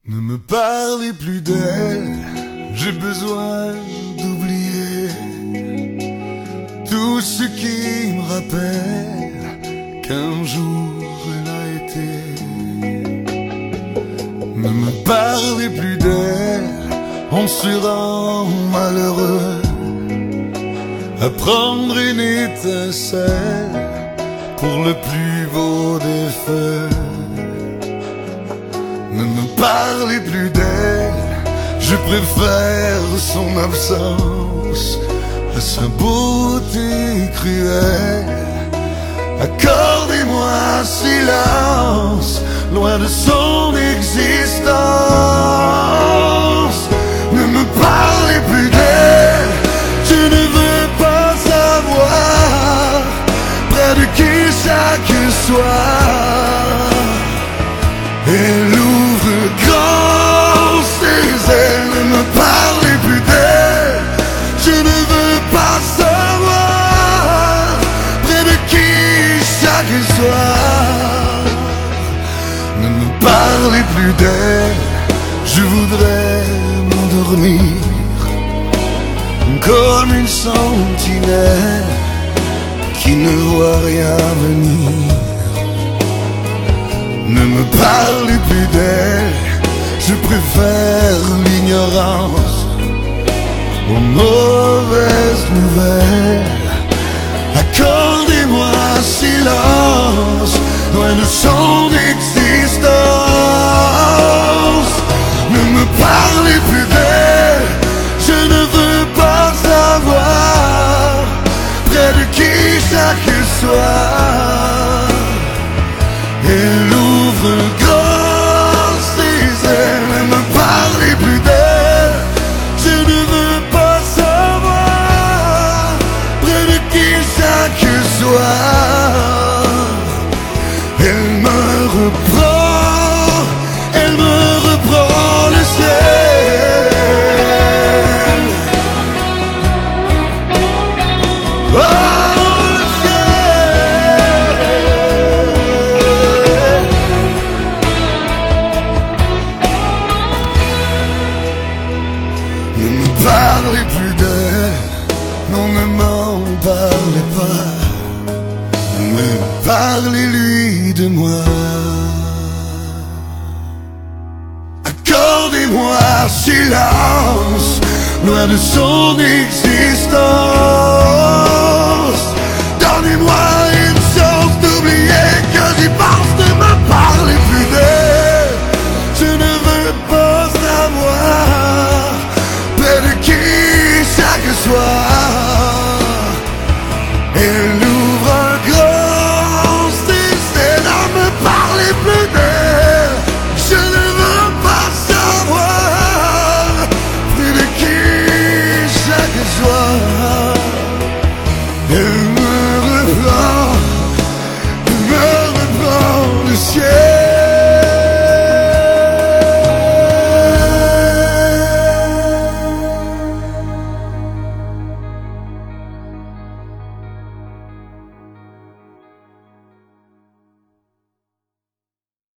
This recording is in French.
Ne me parlez plus d'elle, j'ai besoin d'oublier tout ce qui me rappelle qu'un jour elle a été. Ne me parlez plus d'elle, on se rend malheureux à prendre une étincelle pour le plus beau des feux. Ne me parlez plus d'elle, je préfère son absence à sa beauté cruelle. Accordez-moi silence, loin de son existence. Ne me parlez plus d'elle, je ne veux pas savoir près de qui chaque soir. Elle ouvre grand ses ailes, ne me parlez plus d'elle, je ne veux pas savoir près de qui chaque soir. Ne me parlez plus d'elle, je voudrais m'endormir comme une sentinelle qui ne voit rien venir. Ne me parlez plus d'elle, je préfère l'ignorance aux mauvaises nouvelles. Accordez-moi silence, loin de son existence. Ne me parlez plus d'elle, je ne veux pas savoir près de qui chaque soir. Elle ouvre grand ses ailes, ne me parlez plus d'elle, je ne veux pas savoir près de qui chaque soir. Elle me reprend le ciel. Ne me parlez plus d'elle, non ne m'en parlez pas, mais parlez-lui de moi. Accordez-moi silence, loin de son existence. Donnez-moi